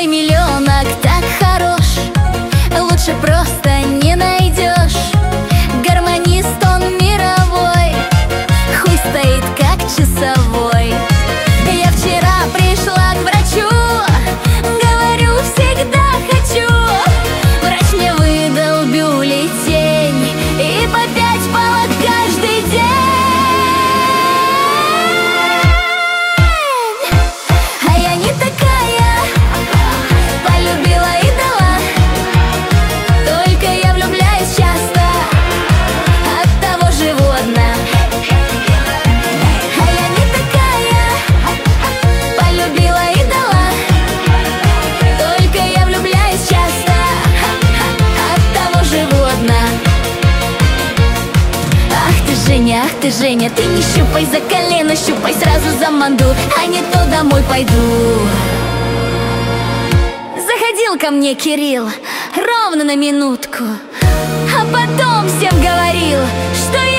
Твой миллионок так хорош, лучше просто не найдешь. Гармонист он мировой, хуй стоит как часовой. Я вчера пришла к врачу, говорю, всегда хочу. Врач мне выдал бюллетень и по 5 палок каждый день. А я не такая, полюбила и дала. Только я влюбляюсь часто, оттого живу одна. А я не такая, полюбила и дала. Только я влюбляюсь часто, оттого живу одна. Ах ты, Женя, ты не щупай за колено, щупай сразу за манду, а не то домой пойду. Заходил ко мне Кирилл ровно на минутку, а потом всем говорил, что